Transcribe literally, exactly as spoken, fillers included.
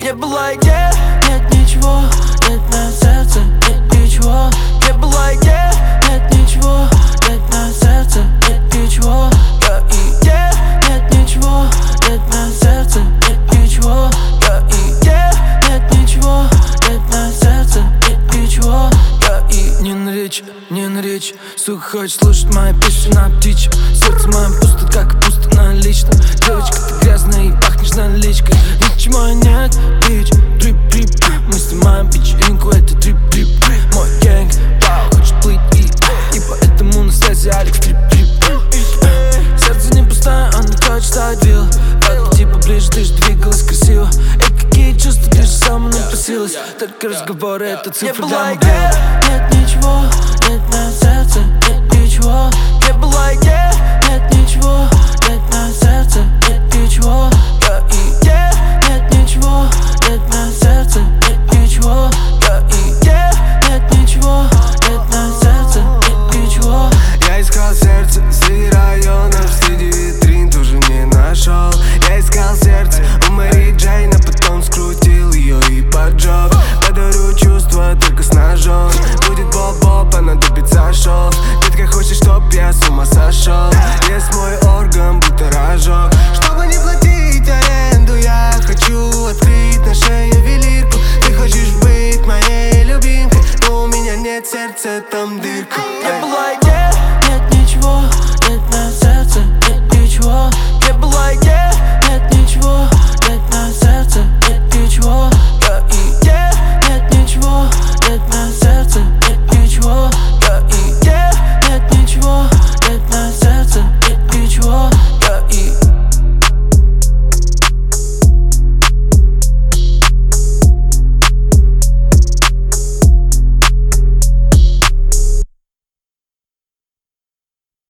Не было идеи, нет ничего, нет на сердце, нет ничего. Не было идеи, нет ничего, нет на сердце, нет ничего. Я идея, нет ничего, нет на сердце, нет ничего. Я идея, нет ничего, нет на сердце, нет ничего. Я и не на речь, не на речь. Сука хочет слушать мои песни на птичьем. Сердце моим пусто, как пусто налично. Девочка, ты грязная и пахнешь наличкой. Ничего нет, бич, трип-трип. Мы снимаем вечеринку, это трип-трип. Мой гэнг, вау, хочет плыть и И поэтому на связи Алекс трип-трип. Сердце не пустое, он не хочет ставить вилл. Подойди поближе, ты же двигалась красиво. И какие чувства, ты же сама напросилась. Только разговоры, это цифры для мобил. Нет ничего, нет на сердце, нет ничего. Не было идеи, нет ничего, нет